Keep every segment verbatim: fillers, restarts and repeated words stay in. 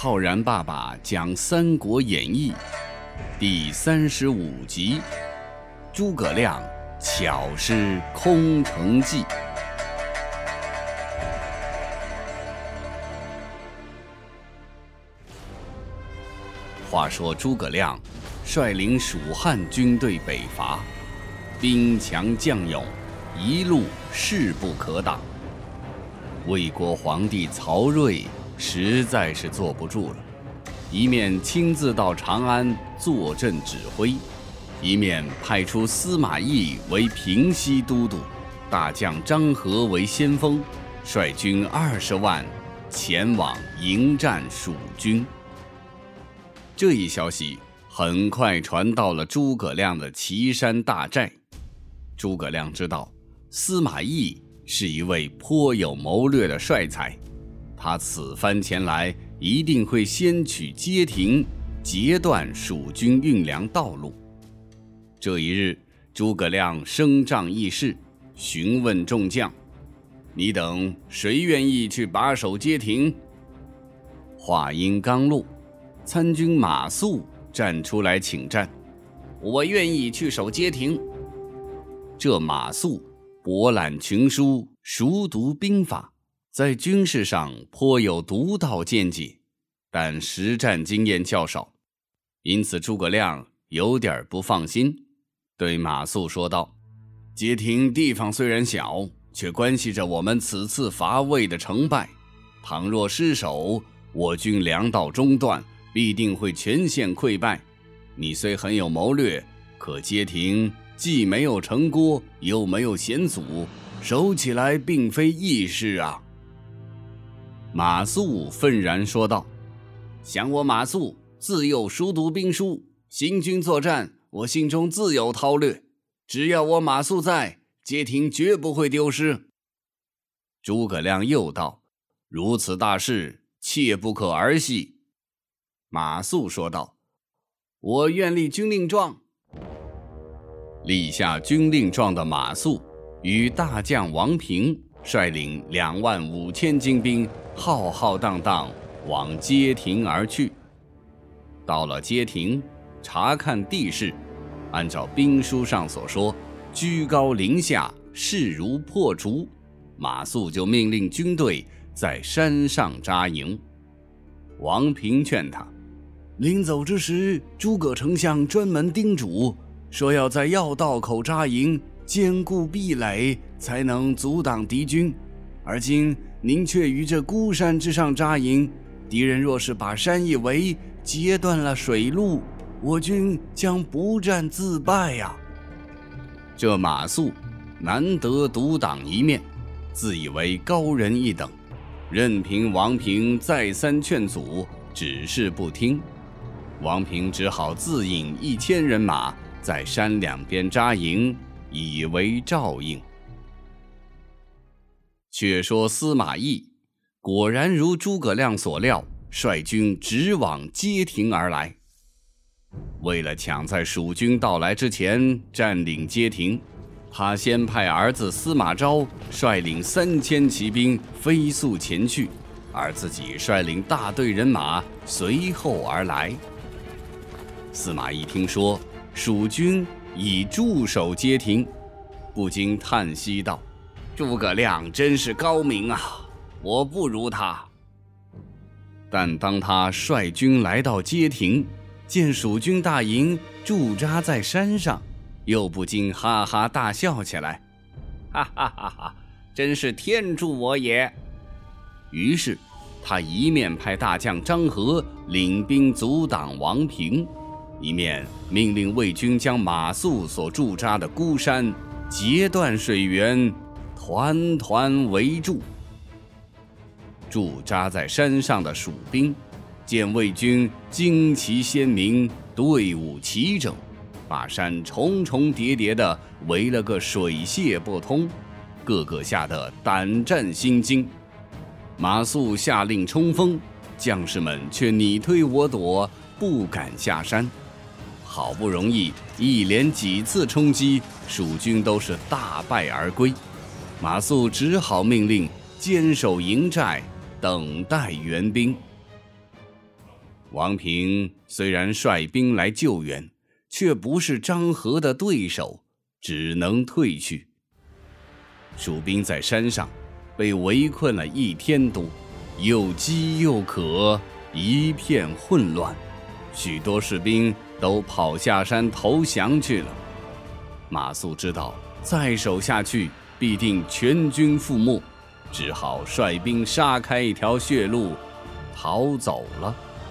浩然爸爸讲《三国演义》第三十五集：诸葛亮巧施空城计。话说诸葛亮率领蜀汉军队北伐，兵强将勇，一路势不可挡。魏国皇帝曹睿实在是坐不住了，一面亲自到长安坐镇指挥，一面派出司马懿为平西都督，大将张合为先锋，率军二十万前往迎战蜀军。这一消息很快传到了诸葛亮的岐山大寨。诸葛亮知道司马懿是一位颇有谋略的帅才，他此番前来一定会先取街亭，截断蜀军运粮道路。这一日，诸葛亮升帐议事，询问众将：你等谁愿意去把守街亭？话音刚落，参军马谡站出来请战：我愿意去守街亭。这马谡博览群书，熟读兵法，在军事上颇有独到见解，但实战经验较少，因此诸葛亮有点不放心，对马谡说道：街亭地方虽然小，却关系着我们此次伐魏的成败，倘若失守，我军粮道中断，必定会全线溃败。你虽很有谋略，可街亭既没有城郭，又没有险阻，守起来并非易事啊。马谡愤然说道：想我马谡自幼熟读兵书，行军作战，我心中自有韬略，只要我马谡在，街亭绝不会丢失。诸葛亮又道：如此大事，切不可儿戏。马谡说道：我愿立军令状。立下军令状的马谡与大将王平率领两万五千精兵，浩浩荡荡往街亭而去。到了街亭，查看地势，按照兵书上所说，居高临下，势如破竹，马谡就命令军队在山上扎营。王平劝他：临走之时，诸葛丞相专门叮嘱说要在要道口扎营，坚固壁垒，才能阻挡敌军。而今您却于这孤山之上扎营，敌人若是把山一围，截断了水路，我军将不战自败呀、啊！这马谡难得独当一面，自以为高人一等，任凭王平再三劝阻，只是不听。王平只好自引一千人马在山两边扎营，以为照应。却说司马懿果然如诸葛亮所料，率军直往街亭而来。为了抢在蜀军到来之前占领街亭，他先派儿子司马昭率领三千骑兵飞速前去，而自己率领大队人马随后而来。司马懿听说蜀军已驻守街亭，不禁叹息道：诸葛亮真是高明啊，我不如他。但当他率军来到街亭，见蜀军大营驻扎在山上，又不禁哈哈大笑起来：哈哈哈哈，真是天助我也。于是他一面派大将张合领兵阻挡王平，一面命令魏军将马谡所驻扎的孤山截断水源，团团围住。驻扎在山上的蜀兵见魏军旌旗鲜明，队伍齐整，把山重重叠叠地围了个水泄不通，个个吓得胆战心惊。马谡下令冲锋，将士们却你推我躲，不敢下山。好不容易一连几次冲击，蜀军都是大败而归。马谡只好命令坚守营寨，等待援兵。 王平虽然率兵来救援，却不是张合的对手，只能退去。蜀兵在山上被围困了一天多，又饥又渴，一片混乱，许多士兵都跑下山投降去了。马谡知道再守下去必定全军覆没，只好率兵杀开一条血路，逃走了。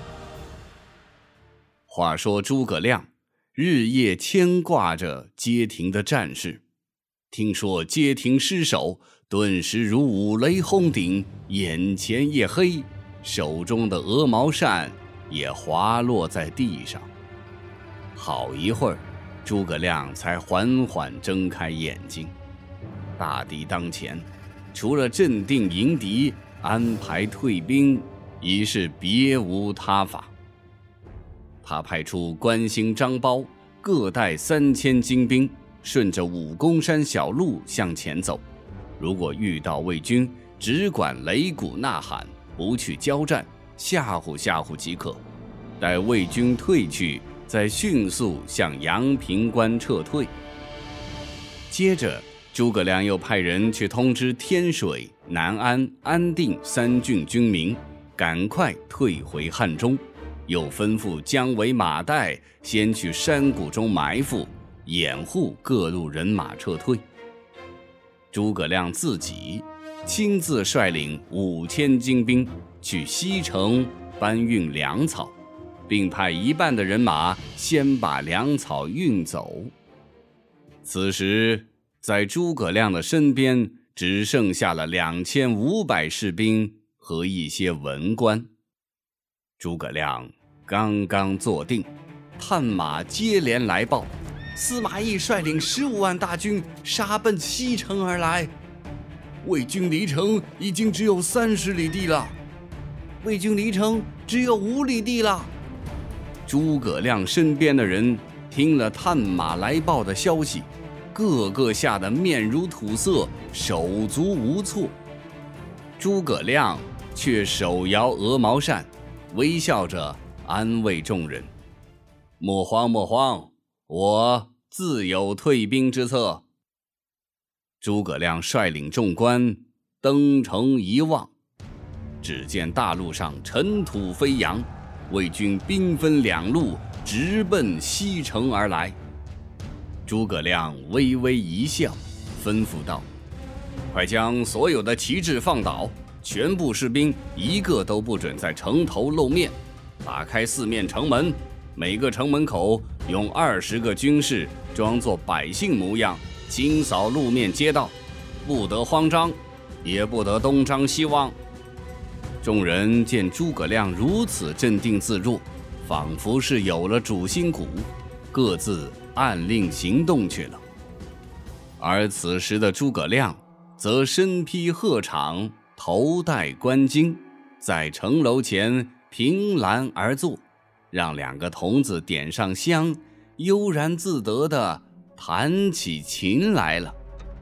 话说诸葛亮日夜牵挂着街亭的战事，听说街亭失守，顿时如五雷轰顶，眼前一黑，手中的鹅毛扇也滑落在地上。好一会儿，诸葛亮才缓缓睁开眼睛。大敌当前，除了镇定迎敌、安排退兵，已是别无他法。他派出关兴、张苞各带三千精兵，顺着武功山小路向前走。如果遇到魏军，只管擂鼓呐喊，不去交战，吓唬吓唬即可。待魏军退去，再迅速向阳平关撤退。接着诸葛亮又派人去通知天水、南安、安定三郡军民，赶快退回汉中，又吩咐姜维、马岱先去山谷中埋伏，掩护各路人马撤退。诸葛亮自己亲自率领五千精兵去西城搬运粮草，并派一半的人马先把粮草运走。此时在诸葛亮的身边只剩下了两千五百士兵和一些文官。诸葛亮刚刚坐定，探马接连来报，司马懿率领十五万大军杀奔西城而来，魏军离城已经只有三十里地了，魏军离城只有五里地了。诸葛亮身边的人听了探马来报的消息，个个吓得面如土色，手足无措。诸葛亮却手摇鹅毛扇，微笑着安慰众人：莫慌莫慌，我自有退兵之策。诸葛亮率领众官登城一望，只见大路上尘土飞扬，魏军兵分两路，直奔西城而来。诸葛亮微微一笑，吩咐道：快将所有的旗帜放倒，全部士兵一个都不准在城头露面，打开四面城门，每个城门口用二十个军士装作百姓模样，清扫路面街道，不得慌张，也不得东张西望。众人见诸葛亮如此镇定自若，仿佛是有了主心骨，各自按令行动去了。而此时的诸葛亮则身披鹤氅，头戴冠巾，在城楼前凭栏而坐，让两个童子点上香，悠然自得地弹起琴来了。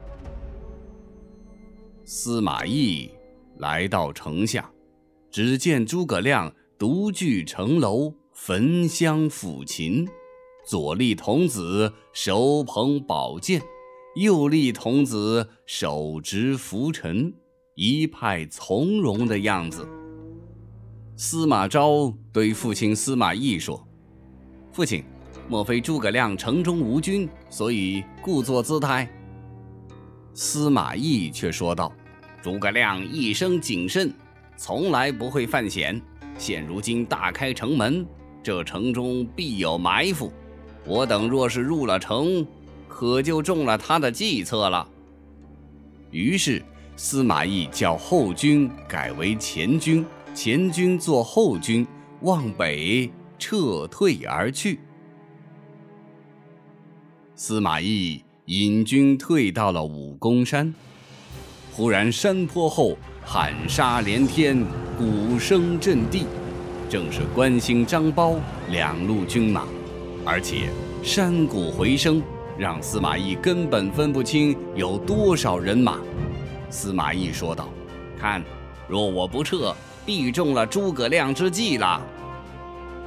司马懿来到城下，只见诸葛亮独具城楼，焚香抚琴，左立童子手捧宝剑，右立童子手执拂尘，一派从容的样子。司马昭对父亲司马懿说：父亲，莫非诸葛亮城中无军，所以故作姿态？司马懿却说道：诸葛亮一生谨慎，从来不会犯险，现如今大开城门，这城中必有埋伏，我等若是入了城，可就中了他的计策了。于是司马懿叫后军改为前军，前军做后军，往北撤退而去。司马懿引军退到了武功山，忽然山坡后喊杀连天，鼓声震地，正是关兴、张苞两路军马，而且山谷回声，让司马懿根本分不清有多少人马。司马懿说道：看，若我不撤，必中了诸葛亮之计了。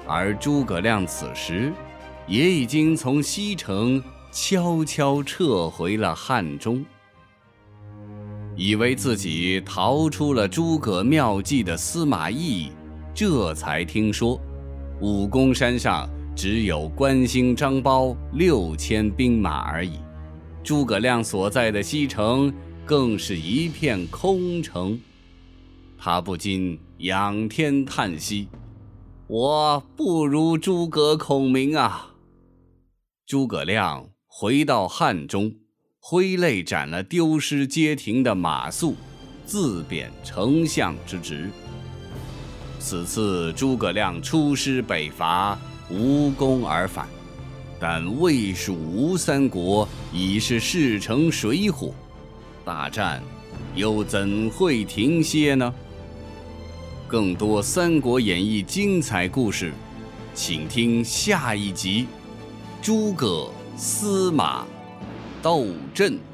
而诸葛亮此时也已经从西城悄悄撤回了汉中。以为自己逃出了诸葛妙计的司马懿，这才听说武功山上只有关兴、张苞六千兵马而已，诸葛亮所在的西城更是一片空城。他不禁仰天叹息，我不如诸葛孔明啊！诸葛亮回到汉中，挥泪斩了丢失街亭的马谡，自贬丞相之职。此次诸葛亮出师北伐，无功而返，但魏蜀吴三国已是势成水火，大战又怎会停歇呢？更多《三国演义》精彩故事，请听下一集：诸葛司马斗阵。